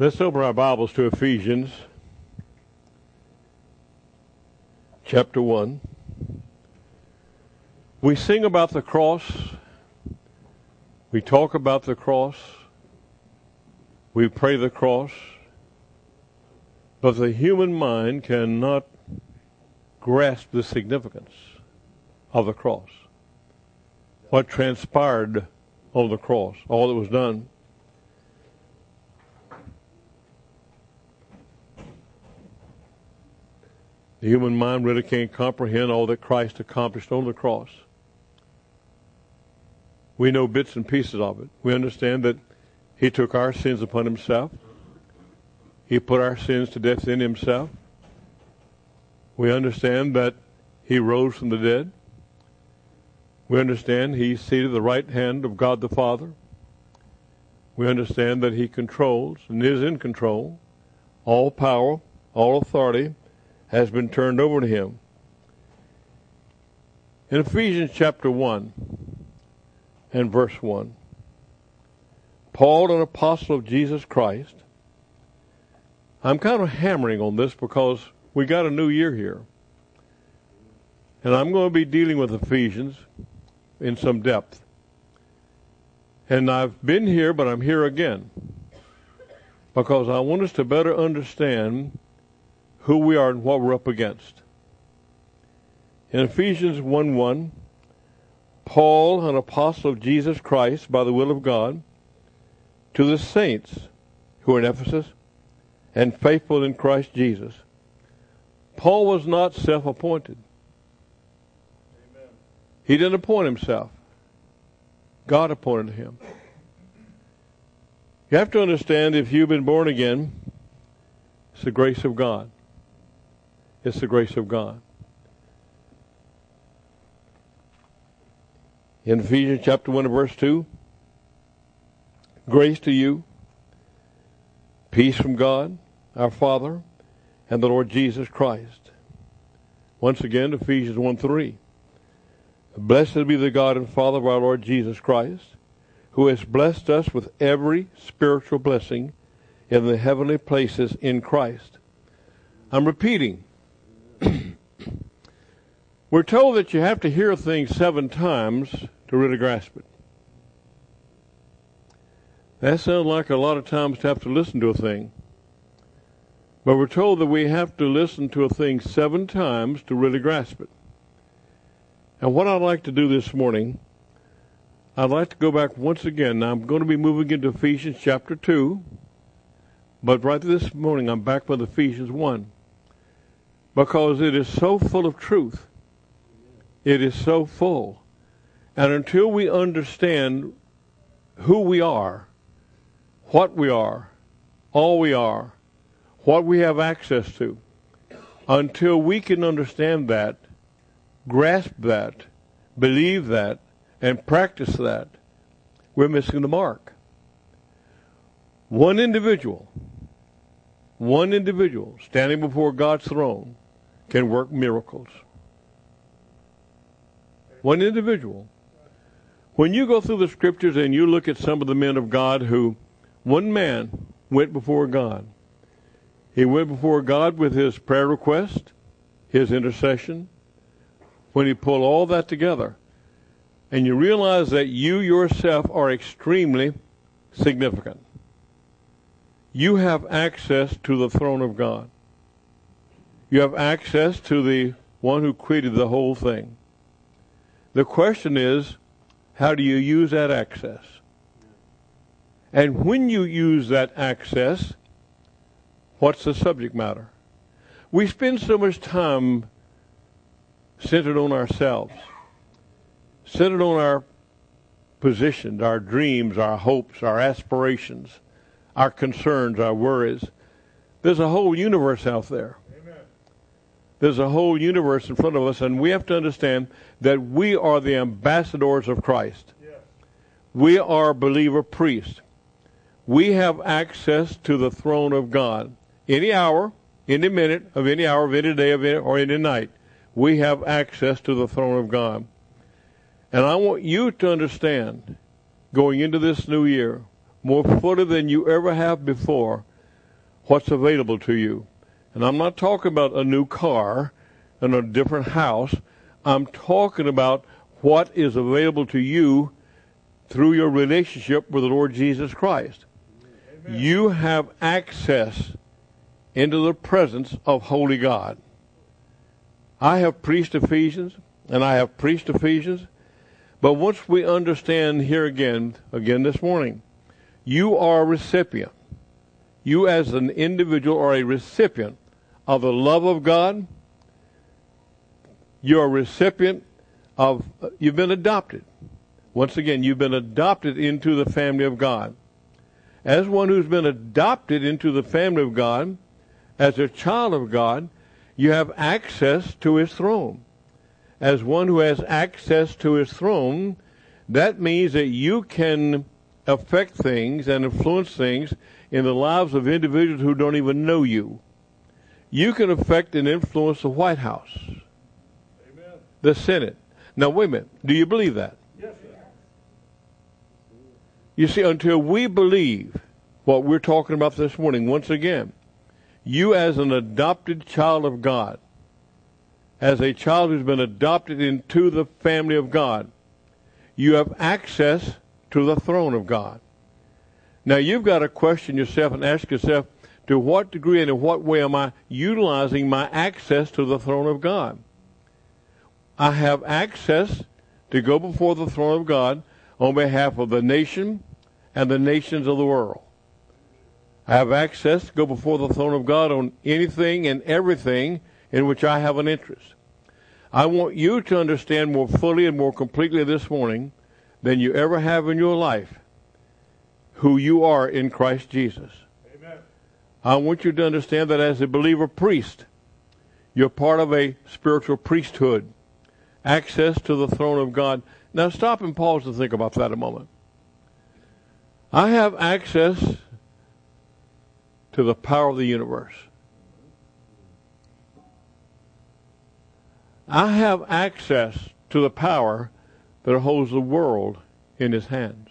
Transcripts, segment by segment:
Let's open our Bibles to Ephesians chapter 1. We sing about the cross. We talk about the cross. We pray the cross. But the human mind cannot grasp the significance of the cross. What transpired on the cross, all that was done. The human mind really can't comprehend all that Christ accomplished on the cross. We know bits and pieces of it. We understand that He took our sins upon Himself. He put our sins to death in Himself. We understand that He rose from the dead. We understand He's seated at the right hand of God the Father. We understand that He controls and is in control. All power, all authority has been turned over to Him. In Ephesians chapter 1 and verse 1, Paul, an apostle of Jesus Christ. I'm kind of hammering on this because we got a new year here. And I'm going to be dealing with Ephesians in some depth. And I've been here, but I'm here again, because I want us to better understand who we are and what we're up against. In Ephesians 1:1, Paul, an apostle of Jesus Christ by the will of God, to the saints who are in Ephesus and faithful in Christ Jesus. Paul was not self-appointed. Amen. He didn't appoint himself. God appointed him. You have to understand, if you've been born again, it's the grace of God. It's the grace of God. In Ephesians chapter 1 and verse 2, grace to you, peace from God, our Father, and the Lord Jesus Christ. Once again, Ephesians 1:3. Blessed be the God and Father of our Lord Jesus Christ, who has blessed us with every spiritual blessing in the heavenly places in Christ. I'm repeating. We're told that you have to hear things 7 times to really grasp it. That sounds like a lot of times to have to listen to a thing. But we're told that we have to listen to a thing 7 times to really grasp it. And what I'd like to do this morning, I'd like to go back once again. Now I'm going to be moving into Ephesians chapter 2. But right this morning I'm back with Ephesians 1. Because it is so full of truth. It is so full. And until we understand who we are, what we are, all we are, what we have access to, until we can understand that, grasp that, believe that, and practice that, we're missing the mark. One individual standing before God's throne can work miracles. One individual. When you go through the scriptures and you look at some of the men of God who, one man went before God. He went before God with his prayer request, his intercession. When he pulled all that together, and you realize that you yourself are extremely significant. You have access to the throne of God. You have access to the one who created the whole thing. The question is, how do you use that access? And when you use that access, what's the subject matter? We spend so much time centered on ourselves, centered on our positions, our dreams, our hopes, our aspirations, our concerns, our worries. There's a whole universe out there. Amen. There's a whole universe in front of us, and we have to understand that we are the ambassadors of Christ. Yes. We are believer priests. We have access to the throne of God. Any hour, any minute of any hour of any day of any, or any night, we have access to the throne of God. And I want you to understand, going into this new year, more fully than you ever have before, what's available to you. And I'm not talking about a new car and a different house. I'm talking about what is available to you through your relationship with the Lord Jesus Christ. Amen. You have access into the presence of Holy God. I have preached Ephesians, and I have preached Ephesians, but once we understand here again this morning, you are a recipient. You as an individual are a recipient of the love of God. You're a recipient of, you've been adopted. Once again, you've been adopted into the family of God. As one who's been adopted into the family of God, as a child of God, you have access to His throne. As one who has access to His throne, that means that you can affect things and influence things in the lives of individuals who don't even know you. You can affect and influence the White House, Amen. The Senate. Now, wait a minute. Do you believe that? Yes, sir. You see, until we believe what we're talking about this morning, once again, you as an adopted child of God, as a child who's been adopted into the family of God, you have access to the throne of God. Now, you've got to question yourself and ask yourself, to what degree and in what way am I utilizing my access to the throne of God? I have access to go before the throne of God on behalf of the nation and the nations of the world. I have access to go before the throne of God on anything and everything in which I have an interest. I want you to understand more fully and more completely this morning than you ever have in your life who you are in Christ Jesus. Amen. I want you to understand that as a believer priest, you're part of a spiritual priesthood, access to the throne of God. Now stop and pause and think about that a moment. I have access to the power of the universe. I have access to the power that holds the world in His hands.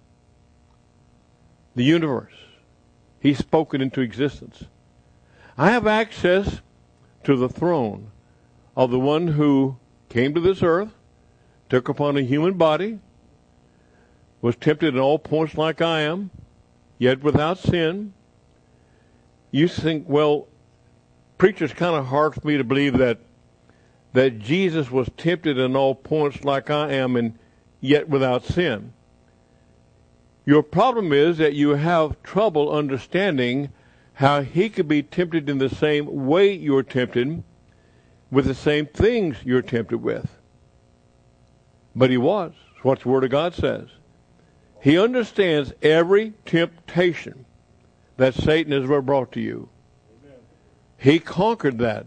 The universe. He's spoken into existence. I have access to the throne of the one who came to this earth, took upon a human body, was tempted in all points like I am, yet without sin. You think, well, preacher's kind of hard for me to believe that Jesus was tempted in all points like I am and yet without sin. Your problem is that you have trouble understanding how He could be tempted in the same way you're tempted, with the same things you're tempted with. But He was. That's what the Word of God says. He understands every temptation that Satan has ever brought to you. Amen. He conquered that.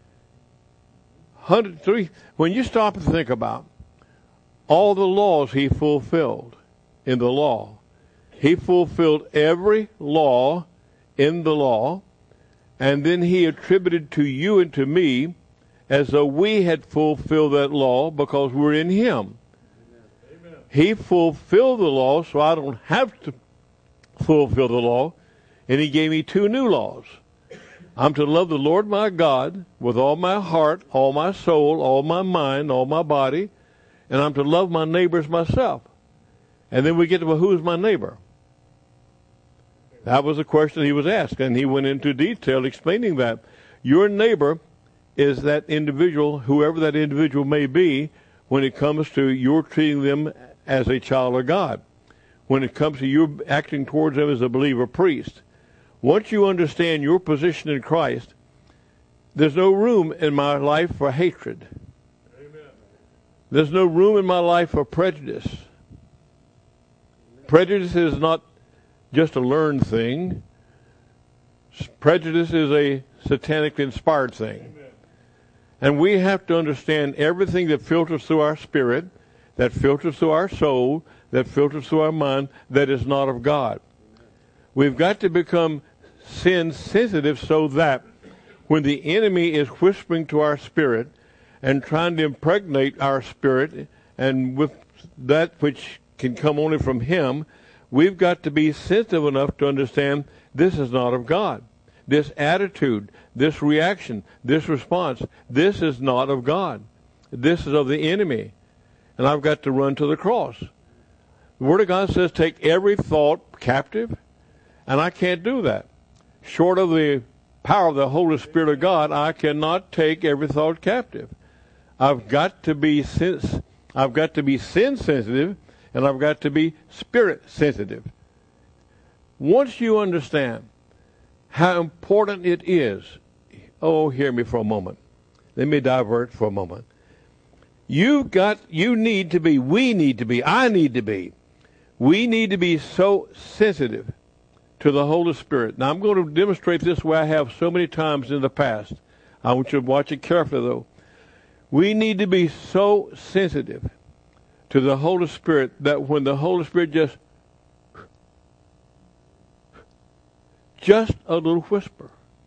103. When you stop and think about all the laws He fulfilled in the law, He fulfilled every law in the law, and then He attributed to you and to me as though we had fulfilled that law because we're in Him. Amen. He fulfilled the law, so I don't have to fulfill the law, and He gave me 2 new laws. I'm to love the Lord my God with all my heart, all my soul, all my mind, all my body, and I'm to love my neighbor as myself. And then we get to, well, who's my neighbor? That was the question He was asked, and He went into detail explaining that. Your neighbor is that individual, whoever that individual may be, when it comes to your treating them as a child of God, when it comes to you acting towards them as a believer priest. Once you understand your position in Christ, there's no room in my life for hatred. Amen. There's no room in my life for prejudice. Prejudice is not just a learned thing. Prejudice is a satanic inspired thing. Amen. And we have to understand everything that filters through our spirit, that filters through our soul, that filters through our mind, that is not of God. We've got to become sin sensitive so that when the enemy is whispering to our spirit and trying to impregnate our spirit and with that which can come only from him, we've got to be sensitive enough to understand this is not of God. this attitude, this reaction, this response, this is not of God. This is of the enemy. And I've got to run to the cross. The Word of God says take every thought captive, and I can't do that. Short of the power of the Holy Spirit of God, I cannot take every thought captive. I've got to be sin sensitive, and I've got to be spirit sensitive. Once you understand how important it is, hear me for a moment. Let me divert for a moment. We need to be so sensitive to the Holy Spirit. Now, I'm going to demonstrate this way I have so many times in the past. I want you to watch it carefully, though. We need to be so sensitive to the Holy Spirit that when the Holy Spirit just a little whisper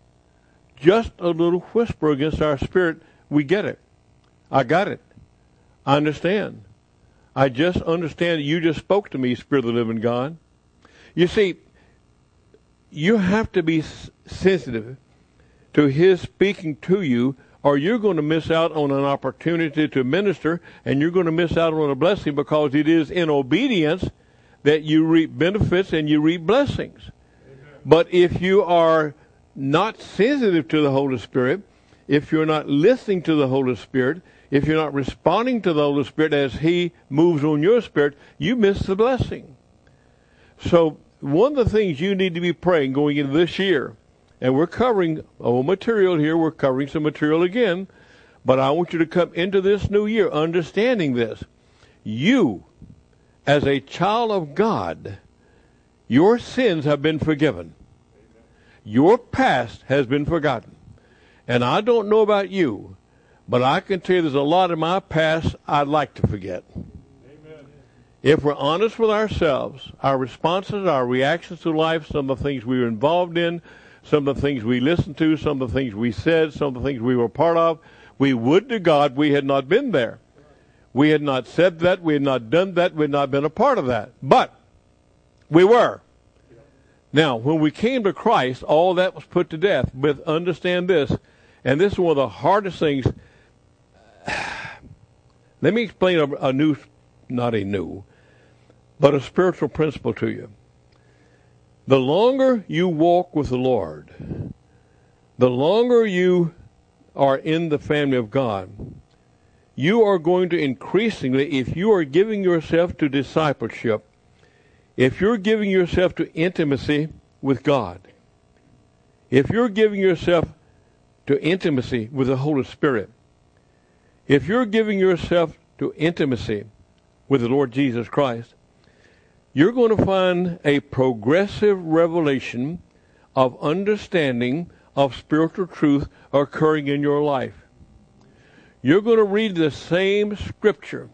against our spirit, we get it. I got it. I understand. I just understand that you just spoke to me, Spirit of the living God. You see, you have to be sensitive to His speaking to you, or you're going to miss out on an opportunity to minister, and you're going to miss out on a blessing, because it is in obedience that you reap benefits and you reap blessings. Amen. But if you are not sensitive to the Holy Spirit, if you're not listening to the Holy Spirit, if you're not responding to the Holy Spirit as He moves on your spirit, you miss the blessing. So one of the things you need to be praying going into this year, and we're covering material here, we're covering some material again, but I want you to come into this new year understanding this. You, as a child of God, your sins have been forgiven. Your past has been forgotten. And I don't know about you, but I can tell you there's a lot of my past I'd like to forget. Amen. If we're honest with ourselves, our responses, our reactions to life, some of the things we were involved in, some of the things we listened to, some of the things we said, some of the things we were part of, we would to God we had not been there. We had not said that, we had not done that, we had not been a part of that. But we were. Now, when we came to Christ, all that was put to death. But understand this, and this is one of the hardest things. Let me explain a spiritual principle to you. The longer you walk with the Lord, the longer you are in the family of God, you are going to increasingly, if you are giving yourself to discipleship, if you're giving yourself to intimacy with God, if you're giving yourself to intimacy with the Holy Spirit, if you're giving yourself to intimacy with the Lord Jesus Christ, you're going to find a progressive revelation of understanding of spiritual truth occurring in your life. You're going to read the same scripture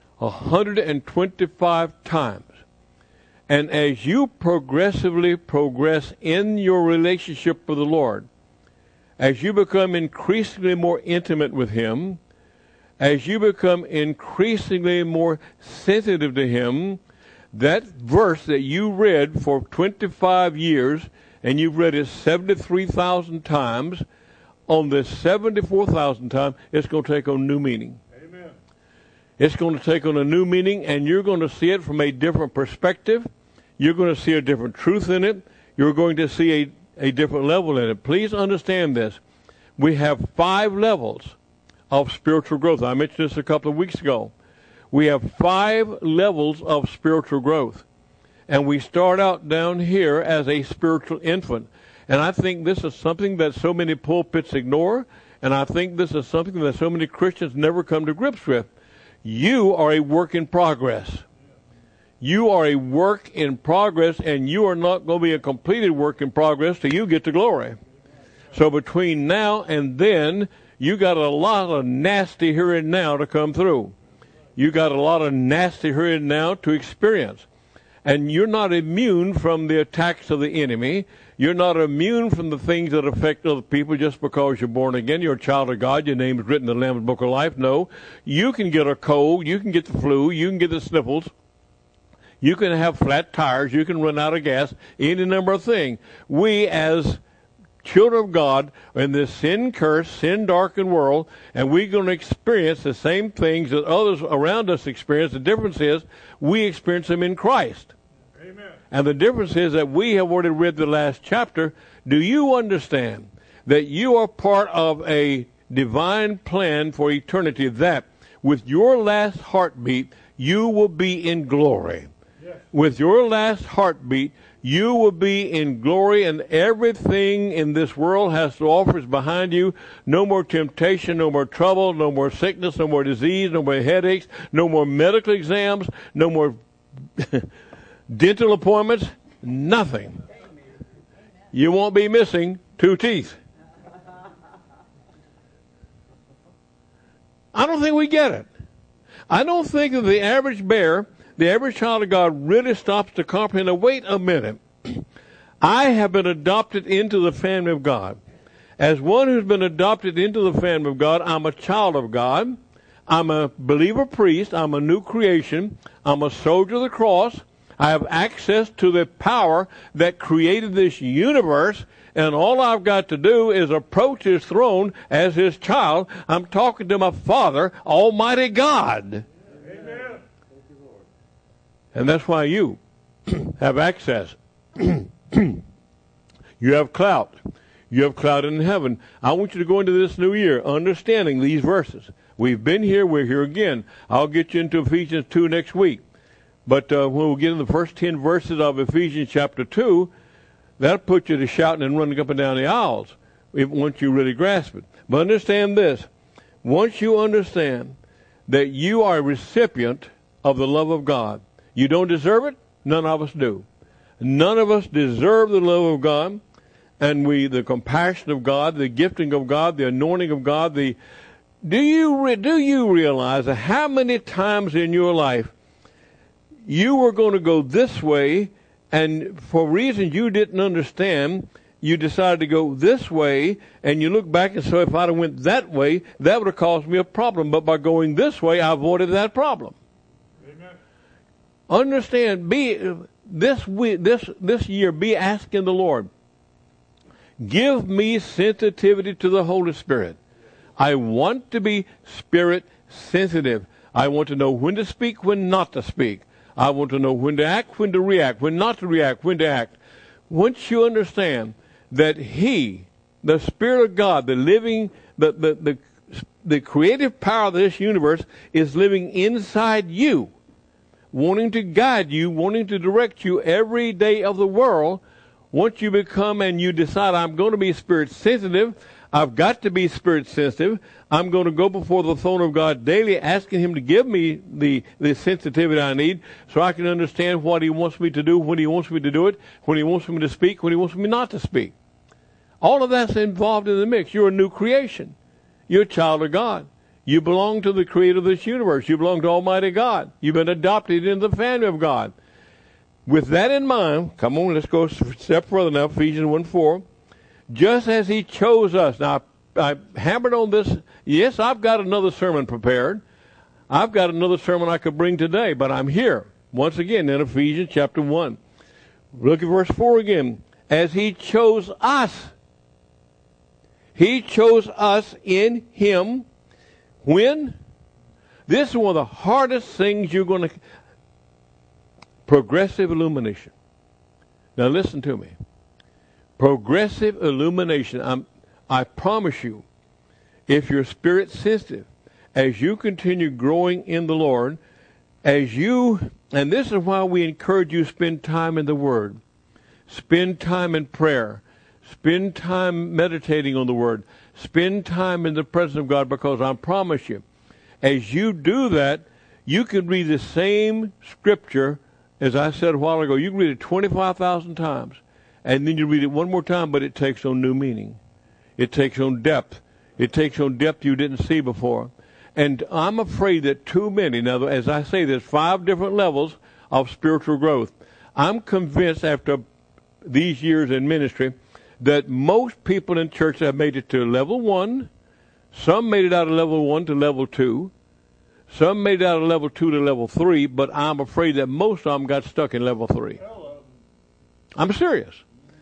125 times. And as you progressively progress in your relationship with the Lord, as you become increasingly more intimate with Him, as you become increasingly more sensitive to Him, that verse that you read for 25 years, and you've read it 73,000 times, on the 74,000th time, it's going to take on new meaning. Amen. It's going to take on a new meaning, and you're going to see it from a different perspective. You're going to see a different truth in it. You're going to see a different level in it. Please understand this. We have 5 levels of spiritual growth. I mentioned this a couple of weeks ago. We have 5 levels of spiritual growth. And we start out down here as a spiritual infant. And I think this is something that so many pulpits ignore, and I think this is something that so many Christians never come to grips with. You are a work in progress. You are a work in progress, and you are not going to be a completed work in progress till you get to glory. So between now and then, you got a lot of nasty here and now to come through. You got a lot of nasty here and now to experience. And you're not immune from the attacks of the enemy. You're not immune from the things that affect other people just because you're born again. You're a child of God. Your name is written in the Lamb's Book of Life. No. You can get a cold. You can get the flu. You can get the sniffles. You can have flat tires. You can run out of gas. Any number of things. We as children of God in this sin-cursed, sin-darkened world, and we're going to experience the same things that others around us experience. The difference is we experience them in Christ. Amen. And the difference is that we have already read the last chapter. Do you understand that you are part of a divine plan for eternity, that with your last heartbeat, you will be in glory? Yes. With your last heartbeat, you will be in glory, and everything in this world has to offer is behind you. No more temptation, no more trouble, no more sickness, no more disease, no more headaches, no more medical exams, no more dental appointments, nothing. You won't be missing 2 teeth. I don't think we get it. I don't think that the average bear, the average child of God, really stops to comprehend. Wait a minute. I have been adopted into the family of God. As one who's been adopted into the family of God, I'm a child of God. I'm a believer priest. I'm a new creation. I'm a soldier of the cross. I have access to the power that created this universe, and all I've got to do is approach his throne as his child. I'm talking to my Father, Almighty God. Amen. And that's why you have access. You have clout. You have clout in heaven. I want you to go into this new year understanding these verses. We've been here. We're here again. I'll get you into Ephesians 2 next week. But when we get in the first 10 verses of Ephesians chapter 2, that'll put you to shouting and running up and down the aisles once you really grasp it. But understand this. Once you understand that you are a recipient of the love of God, you don't deserve it. None of us do. None of us deserve the love of God, and the compassion of God, the gifting of God, the anointing of God. Do you realize that how many times in your life you were going to go this way, and for reasons you didn't understand, you decided to go this way, and you look back and say, if I'd have went that way, that would have caused me a problem. But by going this way, I avoided that problem. Amen. Understand, this year, be asking the Lord, give me sensitivity to the Holy Spirit. I want to be spirit sensitive. I want to know when to speak, when not to speak. I want to know when to act, when to react, when not to react, when to act. Once you understand that He, the Spirit of God, the living, the creative power of this universe is living inside you, wanting to guide you, wanting to direct you every day of the world. Once you become and you decide, I'm going to be spirit sensitive, I've got to be spirit sensitive, I'm going to go before the throne of God daily asking Him to give me the sensitivity I need so I can understand what He wants me to do, when He wants me to do it, when He wants me to speak, when He wants me not to speak. All of that's involved in the mix. You're a new creation. You're a child of God. You belong to the Creator of this universe. You belong to Almighty God. You've been adopted into the family of God. With that in mind, come on, let's go a step further now, Ephesians 1:4. Just as He chose us. Now, I hammered on this. Yes, I've got another sermon prepared. I've got another sermon I could bring today, but I'm here once again in Ephesians chapter 1. Look at verse 4 again. As He chose us. He chose us in Him. When? This is one of the hardest things you're going to... Progressive illumination. Now listen to me. Progressive illumination. I promise you, if you're spirit sensitive, as you continue growing in the Lord, and this is why we encourage you to spend time in the Word, spend time in prayer, spend time meditating on the Word, spend time in the presence of God, because I promise you, as you do that, you can read the same scripture, as I said a while ago, you can read it 25,000 times. And then you read it one more time, but it takes on new meaning. It takes on depth. It takes on depth you didn't see before. And I'm afraid that too many, now as I say, there's 5 different levels of spiritual growth. I'm convinced after these years in ministry that most people in church have made it to level 1. Some made it out of level 1 to level 2. Some made it out of level 2 to level 3, but I'm afraid that most of them got stuck in level 3. I'm serious.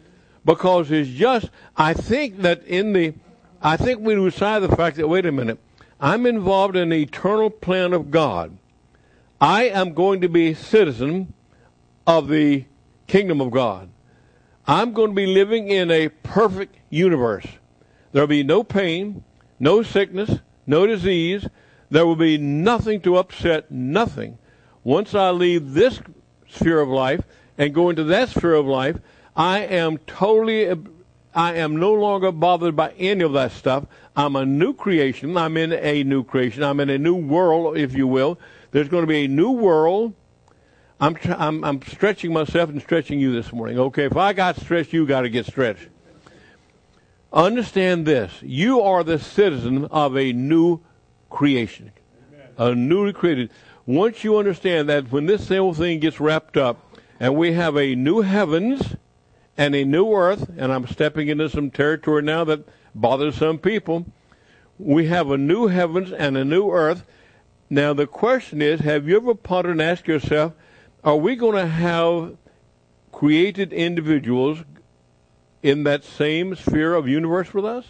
Because it's just, I think we lose sight of the fact that, wait a minute, I'm involved in the eternal plan of God. I am going to be a citizen of the kingdom of God. I'm going to be living in a perfect universe. There will be no pain, no sickness, no disease. There will be nothing to upset, nothing. Once I leave this sphere of life and go into that sphere of life, I am no longer bothered by any of that stuff. I'm a new creation. I'm in a new creation. I'm in a new world, if you will. There's going to be a new world. I'm stretching myself and stretching you this morning. Okay, if I got stretched, you got to get stretched. Understand this. You are the citizen of a new creation. Amen. A newly created. Once you understand that when this whole thing gets wrapped up and we have a new heavens and a new earth, and I'm stepping into some territory now that bothers some people, we have a new heavens and a new earth. Now the question is, have you ever pondered and asked yourself, are we going to have created individuals in that same sphere of universe with us?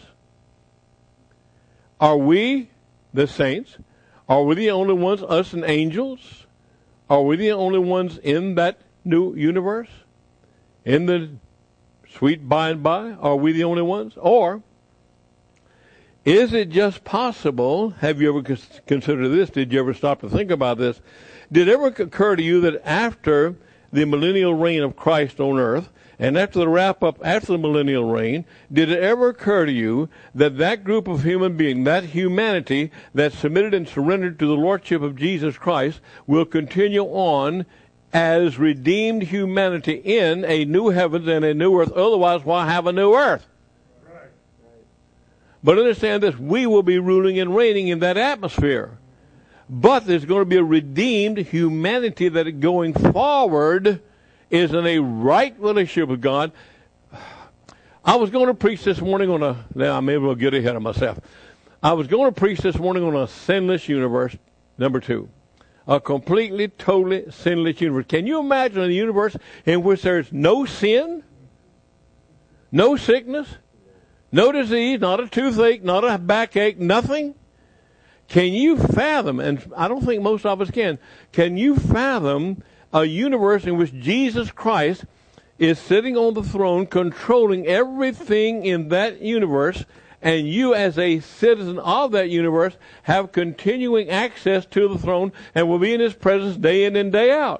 Are we, the saints, are we the only ones, us and angels? Are we the only ones in that new universe? In the sweet by and by? Are we the only ones? Or is it just possible, have you ever considered this? Did you ever stop to think about this? Did it ever occur to you that after the millennial reign of Christ on earth, and after the wrap-up, after the millennial reign, did it ever occur to you that that group of human beings, that humanity that submitted and surrendered to the Lordship of Jesus Christ, will continue on as redeemed humanity in a new heavens and a new earth? Otherwise, why have a new earth? Right. But understand this, we will be ruling and reigning in that atmosphere. But there's going to be a redeemed humanity that going forward is in a right relationship with God. I was going to preach this morning now I'm able to get ahead of myself. I was going to preach this morning on a sinless universe, number 2. A completely, totally sinless universe. Can you imagine a universe in which there's no sin, no sickness, no disease, not a toothache, not a backache, nothing? Can you fathom, and I don't think most of us can you fathom a universe in which Jesus Christ is sitting on the throne, controlling everything in that universe, and you as a citizen of that universe have continuing access to the throne and will be in His presence day in and day out?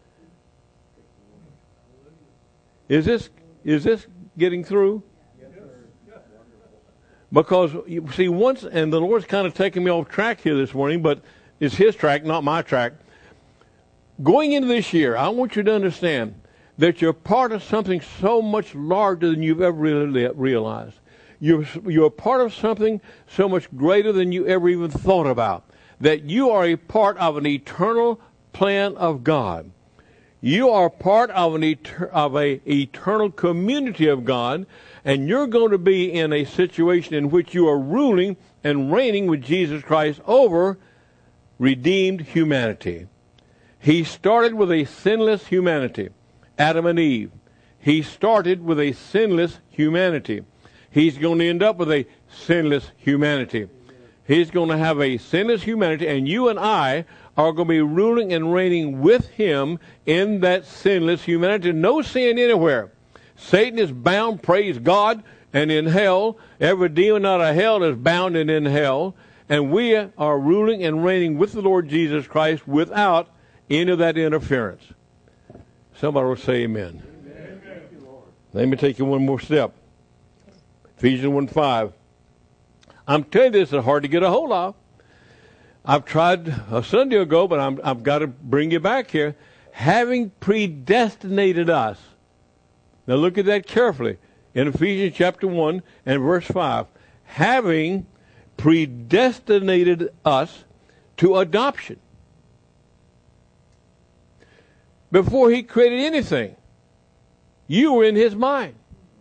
Is this getting through? Because, you see, once, and the Lord's kind of taking me off track here this morning, but it's His track, not my track. Going into this year, I want you to understand that you're part of something so much larger than you've ever really realized. You're part of something so much greater than you ever even thought about. That you are a part of an eternal plan of God. You are part of an eternal community of God, and you're going to be in a situation in which you are ruling and reigning with Jesus Christ over redeemed humanity. He started with a sinless humanity, Adam and Eve. He started with a sinless humanity. He's going to end up with a sinless humanity. He's going to have a sinless humanity, and you and I are going to be ruling and reigning with Him in that sinless humanity. No sin anywhere. Satan is bound, praise God, and in hell. Every demon out of hell is bound and in hell. And we are ruling and reigning with the Lord Jesus Christ without any of that interference. Somebody will say amen. Amen. Let me take you one more step. Ephesians 1:5. I'm telling you, this is hard to get a hold of. I've tried a Sunday ago, but I've got to bring you back here. Having predestinated us. Now look at that carefully. In Ephesians chapter 1 and verse 5. Having predestinated us to adoption. Before He created anything, you were in His mind.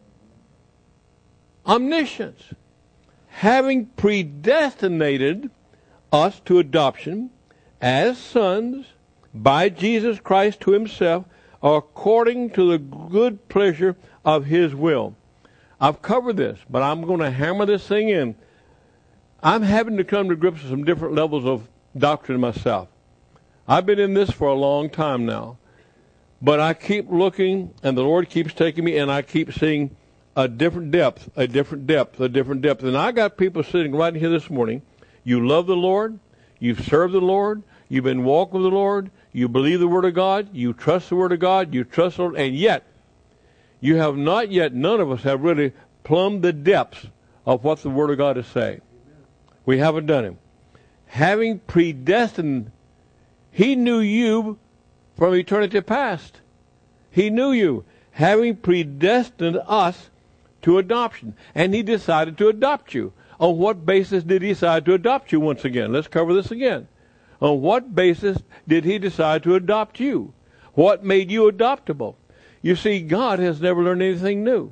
Omniscience. Having predestinated us to adoption as sons by Jesus Christ to Himself, according to the good pleasure of His will. I've covered this, but I'm going to hammer this thing in. I'm having to come to grips with some different levels of doctrine myself. I've been in this for a long time now. But I keep looking, and the Lord keeps taking me, and I keep seeing a different depth, a different depth, a different depth. And I got people sitting right here this morning. You love the Lord. You've served the Lord. You've been walking with the Lord. You believe the Word of God. You trust the Word of God. You trust the Lord. And yet, you have not yet, none of us have really plumbed the depths of what the Word of God is saying. We haven't done it. Having predestined, He knew you from eternity past. He knew you, having predestined us to adoption. And He decided to adopt you. On what basis did He decide to adopt you once again? Let's cover this again. On what basis did He decide to adopt you? What made you adoptable? You see, God has never learned anything new.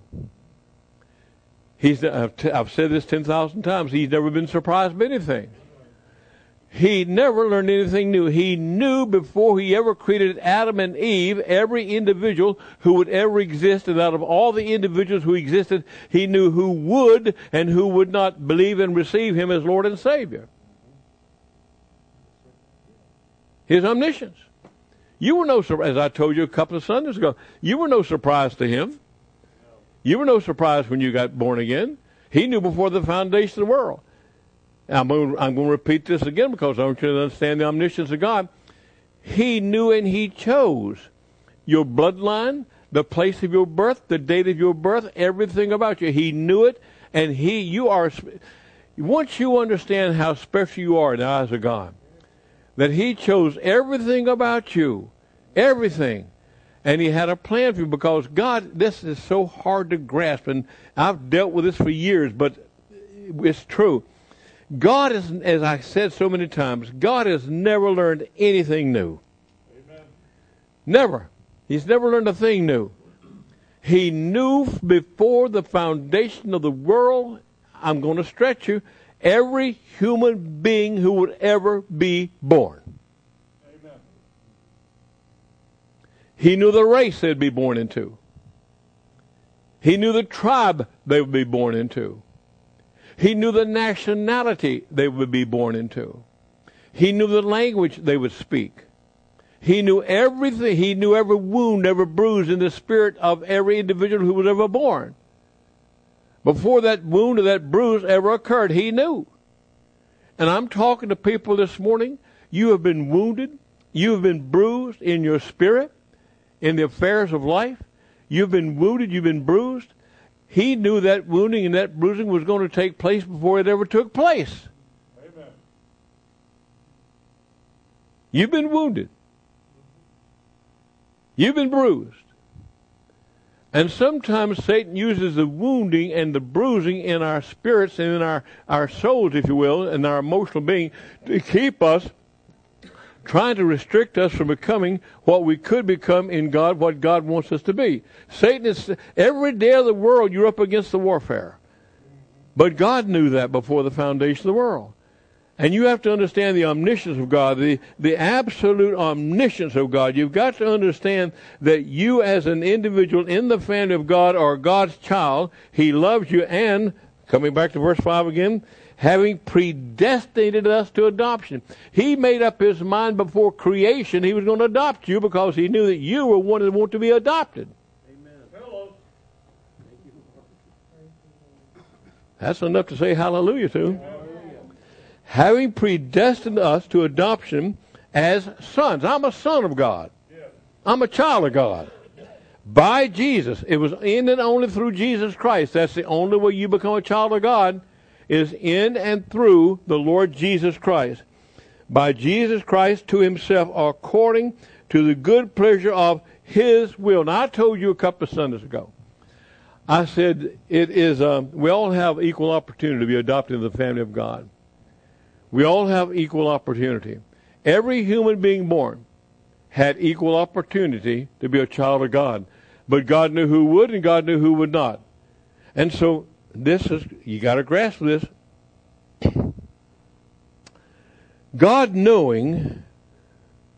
I've said this 10,000 times. He's never been surprised by anything. He never learned anything new. He knew before He ever created Adam and Eve, every individual who would ever exist, and out of all the individuals who existed, He knew who would and who would not believe and receive Him as Lord and Savior. His omniscience. You were no surprise, as I told you a couple of Sundays ago, you were no surprise to Him. You were no surprise when you got born again. He knew before the foundation of the world. I'm going to repeat this again because I want you to understand the omniscience of God. He knew and He chose your bloodline, the place of your birth, the date of your birth, everything about you. He knew it, and you are. Once you understand how special you are in the eyes of God, that He chose everything about you, everything, and He had a plan for you. Because God, this is so hard to grasp, and I've dealt with this for years, but it's true. God is, as I said so many times, God has never learned anything new. Amen. Never. He's never learned a thing new. He knew before the foundation of the world, I'm going to stretch you, every human being who would ever be born. Amen. He knew the race they'd be born into. He knew the tribe they would be born into. He knew the nationality they would be born into. He knew the language they would speak. He knew everything. He knew every wound, every bruise in the spirit of every individual who was ever born. Before that wound or that bruise ever occurred, He knew. And I'm talking to people this morning. You have been wounded. You have been bruised in your spirit, in the affairs of life. You've been wounded. You've been bruised. He knew that wounding and that bruising was going to take place before it ever took place. Amen. You've been wounded. You've been bruised. And sometimes Satan uses the wounding and the bruising in our spirits and in our souls, if you will, and our emotional being to keep us, trying to restrict us from becoming what we could become in God, what God wants us to be. Satan is, every day of the world, you're up against the warfare. But God knew that before the foundation of the world. And you have to understand the omniscience of God, the absolute omniscience of God. You've got to understand that you as an individual in the family of God are God's child. He loves you, and, coming back to verse 5 again, having predestinated us to adoption. He made up His mind before creation He was going to adopt you because He knew that you were one that wanted to be adopted. Amen. Hello. That's enough to say hallelujah to. Hallelujah. Having predestined us to adoption as sons. I'm a son of God. Yes. I'm a child of God. By Jesus. It was in and only through Jesus Christ. That's the only way you become a child of God, is in and through the Lord Jesus Christ. By Jesus Christ to Himself, according to the good pleasure of His will. Now, I told you a couple of Sundays ago, I said it is, we all have equal opportunity to be adopted into the family of God. We all have equal opportunity. Every human being born had equal opportunity to be a child of God. But God knew who would and God knew who would not. And so, you got to grasp this. God knowing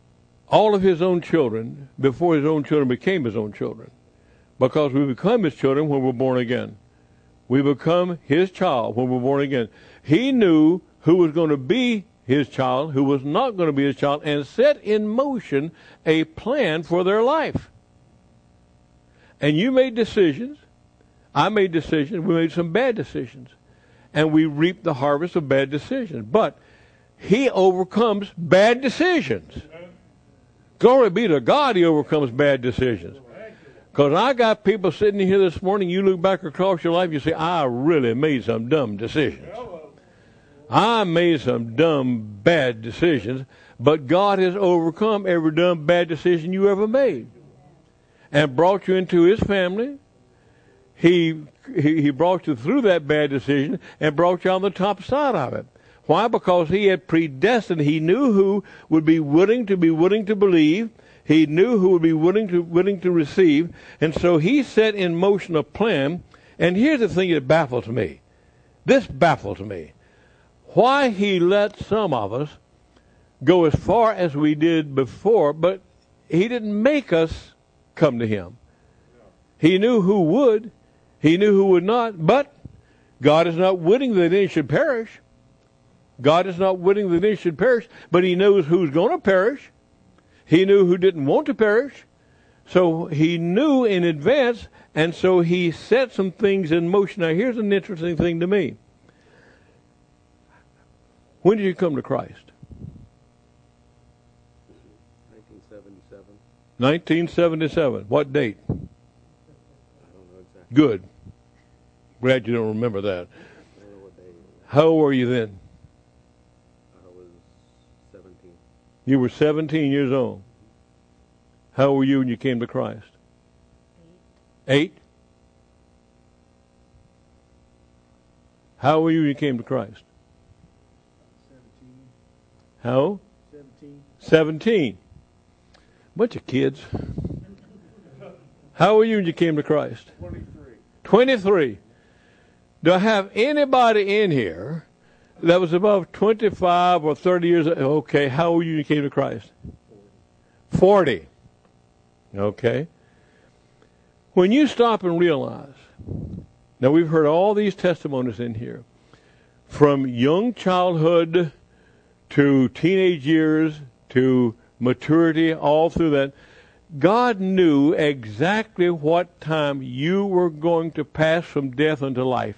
all of his own children before his own children became his own children. Because we become his children when we're born again. We become his child when we're born again. He knew who was going to be his child, who was not going to be his child, and set in motion a plan for their life. And you made decisions. I made decisions. We made some bad decisions. And we reaped the harvest of bad decisions. But he overcomes bad decisions. Glory be to God, he overcomes bad decisions. Because I got people sitting here this morning, you look back across your life, you say, I really made some dumb decisions. I made some dumb, bad decisions, but God has overcome every dumb, bad decision you ever made and brought you into his family. He brought you through that bad decision and brought you on the top side of it. Why? Because he had predestined. He knew who would be willing to believe. He knew who would be willing to receive. And so he set in motion a plan. And here's the thing that baffles me. This baffles me. Why he let some of us go as far as we did before, but he didn't make us come to him. He knew who would. He knew who would not. But God is not willing that any should perish. God is not willing that any should perish, but he knows who's going to perish. He knew who didn't want to perish. So he knew in advance, and so he set some things in motion. Now here's an interesting thing to me. When did you come to Christ? 1977. 1977. What date? I don't know exactly. Good. Glad you don't remember that. I don't know what day it was. How old were you then? I was 17. You were 17 years old. How old were you when you came to Christ? 8? How old were you when you came to Christ? 17. How old? 17. 17. Bunch of kids. How old were you when you came to Christ? 23. 23. Do I have anybody in here that was above 25 or 30 years old? Okay, how old were you when you came to Christ? 40. Okay. When you stop and realize, now we've heard all these testimonies in here, from young childhood to teenage years to maturity, all through that, God knew exactly what time you were going to pass from death unto life.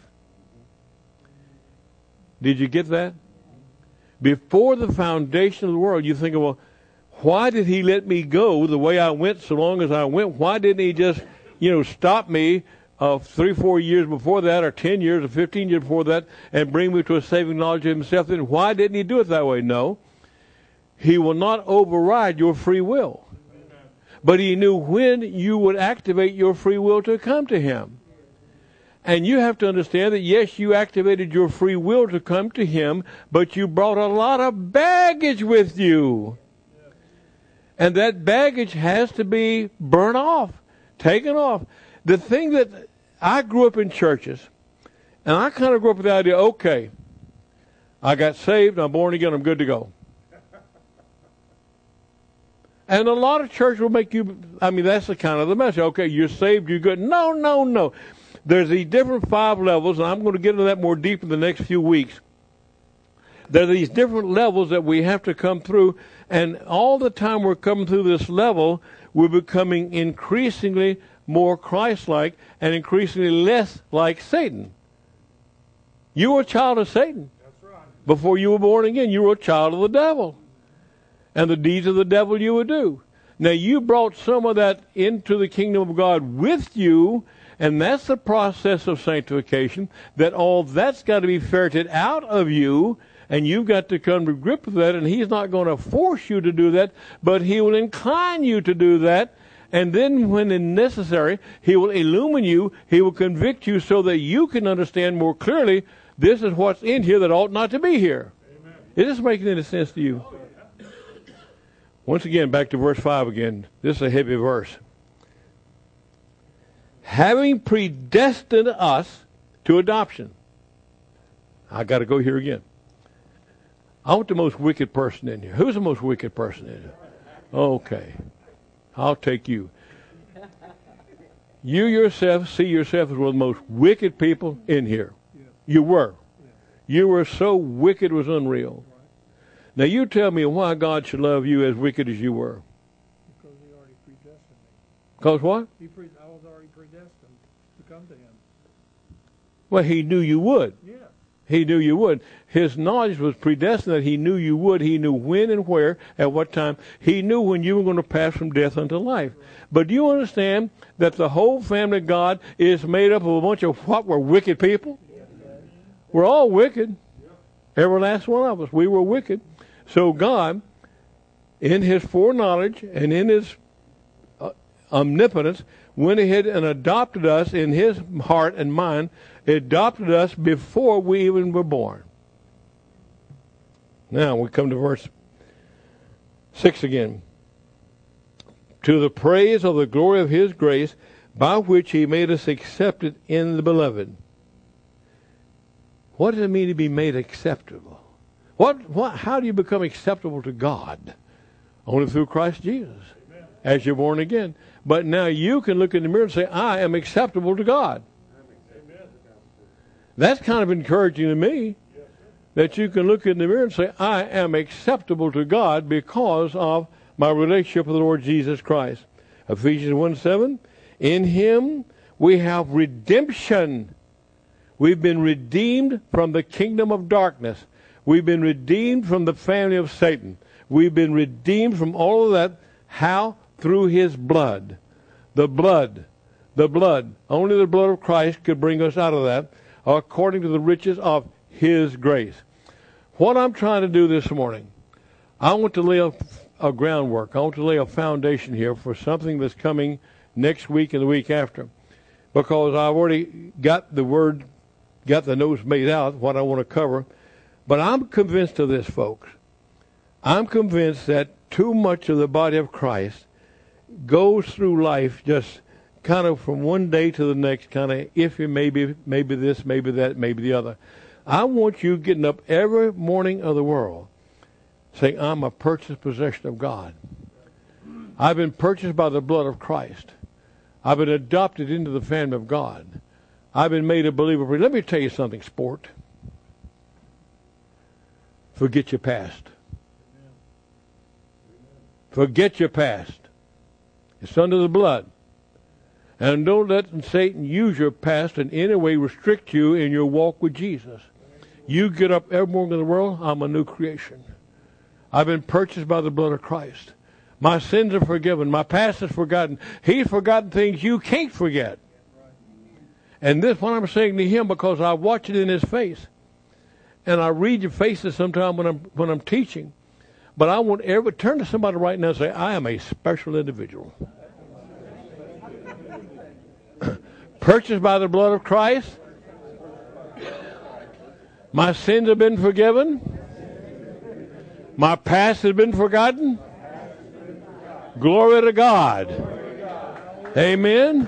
Did you get that? Before the foundation of the world, you think, well, why did he let me go the way I went so long as I went? Why didn't he just, stop me 3-4 years before that, or 10 years or 15 years before that, and bring me to a saving knowledge of himself? Then why didn't he do it that way? No. He will not override your free will. But he knew when you would activate your free will to come to him. And you have to understand that, yes, you activated your free will to come to him, but you brought a lot of baggage with you. And that baggage has to be burnt off, taken off. The thing that I grew up in churches, and I kind of grew up with the idea, okay, I got saved, I'm born again, I'm good to go. And a lot of churches will make you, that's the kind of the message. Okay, you're saved, you're good. No. There's these different 5 levels, and I'm going to get into that more deep in the next few weeks. There are these different levels that we have to come through, and all the time we're coming through this level, we're becoming increasingly more Christ-like and increasingly less like Satan. You were a child of Satan. That's right. Before you were born again, you were a child of the devil. And the deeds of the devil you would do. Now you brought some of that into the kingdom of God with you, and that's the process of sanctification, that all that's got to be ferreted out of you, and you've got to come to grip with that, and he's not going to force you to do that, but he will incline you to do that, and then when necessary, he will illumine you, he will convict you so that you can understand more clearly, this is what's in here that ought not to be here. Amen. Is this making any sense to you? Once again, back to verse 5 again. This is a heavy verse. Having predestined us to adoption. I got to go here again. I want the most wicked person in here. Who's the most wicked person in here? Okay. I'll take you. You yourself see yourself as one of the most wicked people in here. You were. You were so wicked it was unreal. Now you tell me why God should love you as wicked as you were. Because he already predestined me. Because what? I was already predestined to come to him. Well, he knew you would. Yeah. He knew you would. His knowledge was predestined that he knew you would. He knew when and where, at what time. He knew when you were going to pass from death unto life. But do you understand that the whole family of God is made up of a bunch of what were wicked people? We're all wicked. Every last one of us. We were wicked. So God, in his foreknowledge and in his omnipotence, went ahead and adopted us in his heart and mind, adopted us before we even were born. Now we come to verse 6 again. To the praise of the glory of his grace, by which he made us accepted in the beloved. What does it mean to be made acceptable? How do you become acceptable to God? Only through Christ Jesus, as you're born again. But now you can look in the mirror and say, I am acceptable to God. That's kind of encouraging to me, that you can look in the mirror and say, I am acceptable to God because of my relationship with the Lord Jesus Christ. Ephesians 1:7, in him we have redemption. We've been redeemed from the kingdom of darkness. We've been redeemed from the family of Satan. We've been redeemed from all of that. How? Through his blood. The blood. The blood. Only the blood of Christ could bring us out of that, according to the riches of his grace. What I'm trying to do this morning, I want to lay a groundwork. I want to lay a foundation here for something that's coming next week and the week after. Because I've already got the notes made out, what I want to cover. But I'm convinced of this, folks. I'm convinced that too much of the body of Christ goes through life just kind of from one day to the next, kind of iffy, maybe this, maybe that, maybe the other. I want you getting up every morning of the world saying, I'm a purchased possession of God. I've been purchased by the blood of Christ. I've been adopted into the family of God. I've been made a believer. Let me tell you something, sport. Forget your past. Forget your past. It's under the blood. And don't let Satan use your past in any way restrict you in your walk with Jesus. You get up every morning in the world, I'm a new creation. I've been purchased by the blood of Christ. My sins are forgiven. My past is forgotten. He's forgotten things you can't forget. And this what I'm saying to him because I watch it in his face. And I read your faces sometimes when I'm teaching. But I want turn to somebody right now and say, I am a special individual. Purchased by the blood of Christ. My sins have been forgiven. My past has been forgotten. Glory to God. Amen.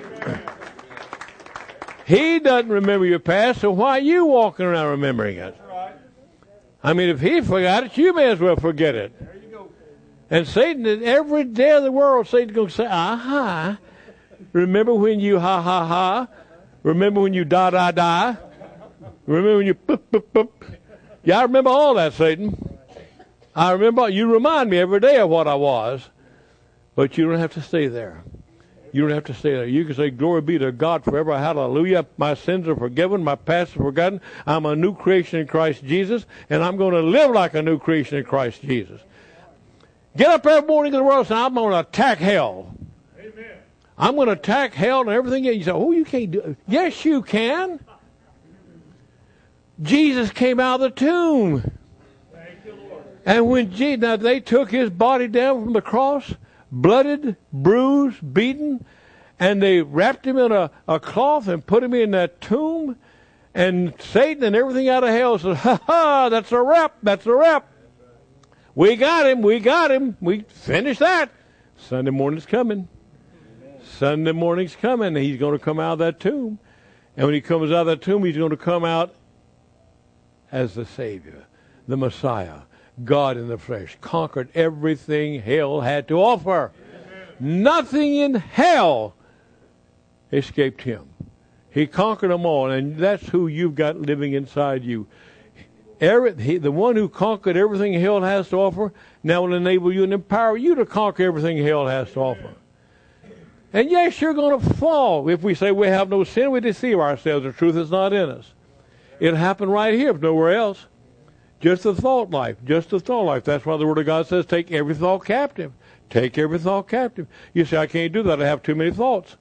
He doesn't remember your past, so why are you walking around remembering it? I mean, if he forgot it, you may as well forget it. And Satan, every day of the world, Satan's going to say, aha. Remember when you ha, ha, ha? Remember when you da, da, da? Remember when you boop, boop, boop? Yeah, I remember all that, Satan. I remember, you remind me every day of what I was. But you don't have to stay there. You don't have to stay there. You can say, glory be to God forever. Hallelujah. My sins are forgiven. My past is forgotten. I'm a new creation in Christ Jesus. And I'm going to live like a new creation in Christ Jesus. Get up every morning in the world and say, I'm going to attack hell. Amen. I'm going to attack hell and everything. You say, oh, you can't do it. Yes, you can. Jesus came out of the tomb. Thank you, Lord. And when now they took his body down from the cross, blooded, bruised, beaten, and they wrapped him in a cloth and put him in that tomb, and Satan and everything out of hell said, ha ha, that's a wrap, that's a wrap. We got him, we finished that. Sunday morning's coming. Sunday morning's coming, and he's going to come out of that tomb. And when he comes out of that tomb, he's going to come out as the Savior, the Messiah, God in the flesh. Conquered everything hell had to offer. Nothing in hell escaped him. He conquered them all, and that's who you've got living inside you. The one who conquered everything hell has to offer now will enable you and empower you to conquer everything hell has to offer. And yes, you're going to fall. If we say we have no sin, we deceive ourselves. The truth is not in us. It happened right here, if nowhere else. Just a thought life. Just a thought life. That's why the Word of God says, take every thought captive. Take every thought captive. You say, I can't do that. I have too many thoughts.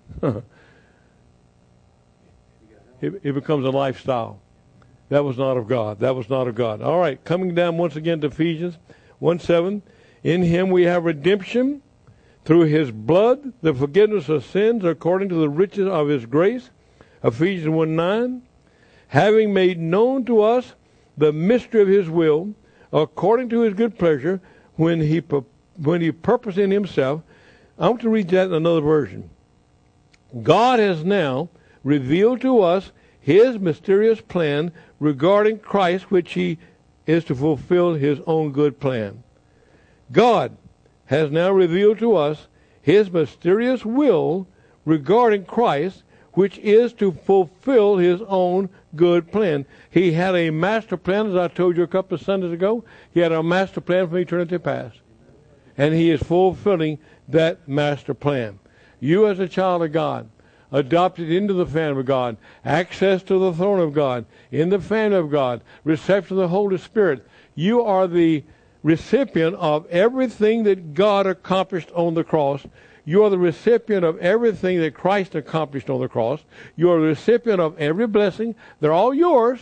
It becomes a lifestyle. That was not of God. That was not of God. All right, coming down once again to Ephesians 1:7. In him we have redemption through his blood, the forgiveness of sins according to the riches of his grace. Ephesians 1:9. Having made known to us the mystery of his will, according to his good pleasure, when he purposed in himself. I want to read that in another version. God has now revealed to us his mysterious plan regarding Christ, which he is to fulfill his own good plan. God has now revealed to us his mysterious will regarding Christ, which is to fulfill his own good plan. He had a master plan, as I told you a couple of Sundays ago. He had a master plan from eternity past. And he is fulfilling that master plan. You as a child of God, adopted into the family of God, access to the throne of God, in the family of God, reception of the Holy Spirit. You are the recipient of everything that God accomplished on the cross. You are the recipient of everything that Christ accomplished on the cross. You are the recipient of every blessing. They're all yours.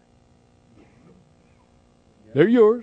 They're yours.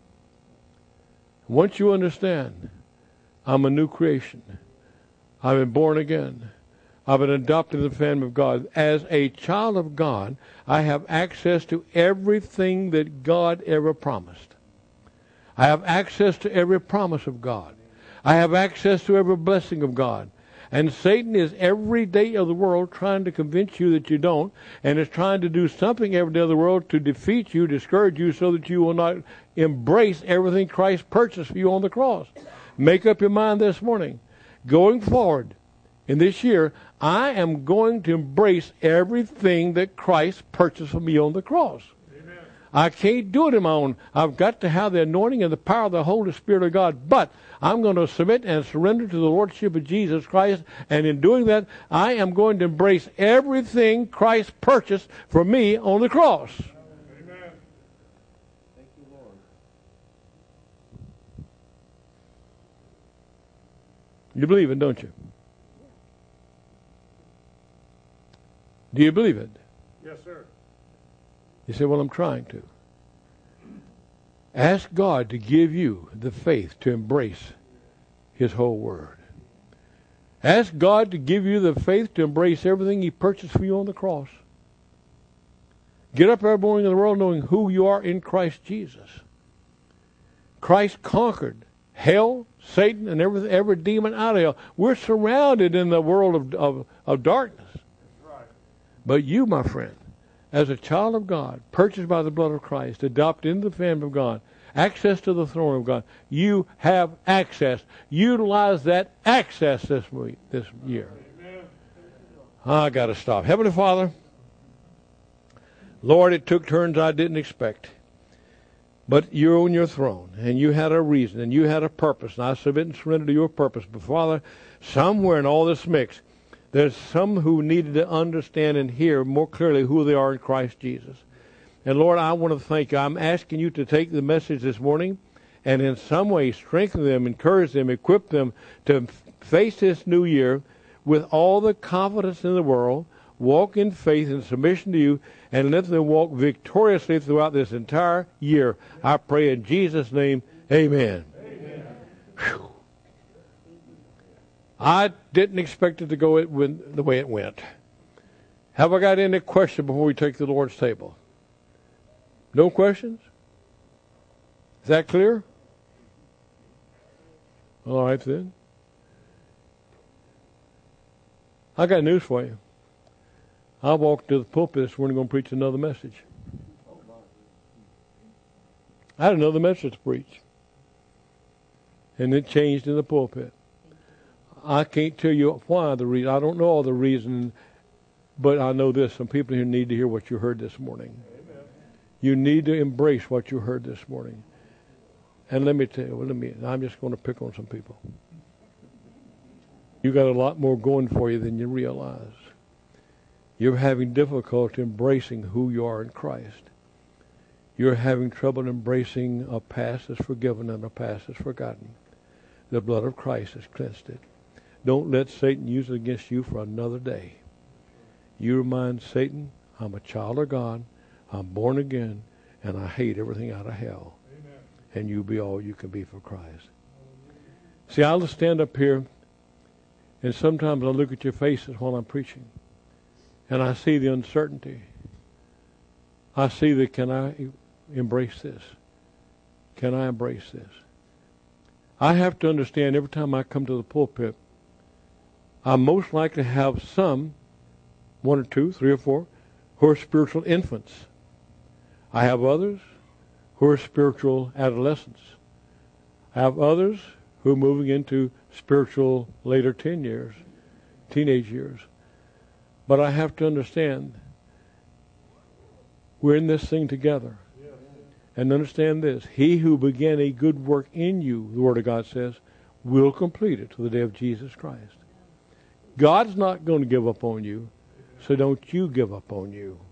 Once you understand, I'm a new creation. I've been born again. I've been adopted in the family of God. As a child of God, I have access to everything that God ever promised. I have access to every promise of God. I have access to every blessing of God. And Satan is every day of the world trying to convince you that you don't, and is trying to do something every day of the world to defeat you, discourage you, so that you will not embrace everything Christ purchased for you on the cross. Make up your mind this morning. Going forward in this year, I am going to embrace everything that Christ purchased for me on the cross. Amen. I can't do it on my own. I've got to have the anointing and the power of the Holy Spirit of God. But I'm going to submit and surrender to the Lordship of Jesus Christ. And in doing that, I am going to embrace everything Christ purchased for me on the cross. Amen. Thank you, Lord. You believe it, don't you? Do you believe it? Yes, sir. You say, well, I'm trying to. Ask God to give you the faith to embrace his whole word. Ask God to give you the faith to embrace everything he purchased for you on the cross. Get up every morning in the world knowing who you are in Christ Jesus. Christ conquered hell, Satan, and every demon out of hell. We're surrounded in the world of darkness. But you, my friend, as a child of God, purchased by the blood of Christ, adopted into the family of God, access to the throne of God, you have access. Utilize that access this year. Amen. I got to stop. Heavenly Father, Lord, it took turns I didn't expect. But you're on your throne, and you had a reason, and you had a purpose, and I submit and surrender to your purpose. But Father, somewhere in all this mix, there's some who needed to understand and hear more clearly who they are in Christ Jesus. And Lord, I want to thank you. I'm asking you to take the message this morning and in some way strengthen them, encourage them, equip them to face this new year with all the confidence in the world, walk in faith and submission to you, and let them walk victoriously throughout this entire year. I pray in Jesus' name, amen. Amen. Whew. I didn't expect it to go the way it went. Have I got any question before we take the Lord's table? No questions? Is that clear? All right then. I got news for you. I walked to the pulpit this morning going to preach another message. I had another message to preach. And it changed in the pulpit. I can't tell you why the reason. I don't know all the reason, but I know this. Some people here need to hear what you heard this morning. Amen. You need to embrace what you heard this morning. And let me tell you, I'm just going to pick on some people. You got a lot more going for you than you realize. You're having difficulty embracing who you are in Christ. You're having trouble embracing a past that's forgiven and a past that's forgotten. The blood of Christ has cleansed it. Don't let Satan use it against you for another day. You remind Satan, I'm a child of God, I'm born again, and I hate everything out of hell. Amen. And you be all you can be for Christ. See, I'll stand up here, and sometimes I look at your faces while I'm preaching, and I see the uncertainty. I see that, can I embrace this? Can I embrace this? I have to understand every time I come to the pulpit, I most likely have some, 1 or 2, 3 or 4, who are spiritual infants. I have others who are spiritual adolescents. I have others who are moving into spiritual later teenage years. But I have to understand we're in this thing together. And understand this, he who began a good work in you, the Word of God says, will complete it to the day of Jesus Christ. God's not going to give up on you, so don't you give up on you.